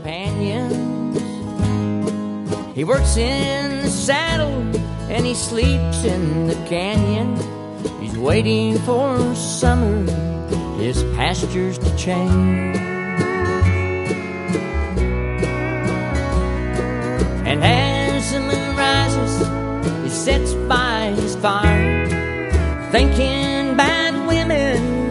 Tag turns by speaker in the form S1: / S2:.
S1: companions. He works in the saddle and he sleeps in the canyon. He's waiting for summer, his pastures to change. And as the moon rises, he sits by his fire, thinking bad women